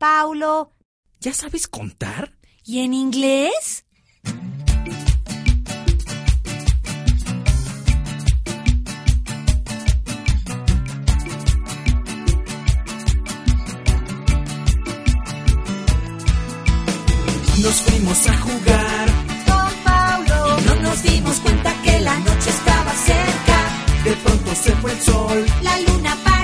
Paulo. ¿Ya sabes contar? ¿Y en inglés? Nos fuimos a jugar Con Paulo. y no nos dimos cuenta que la noche estaba cerca. De pronto se fue el sol. La luna para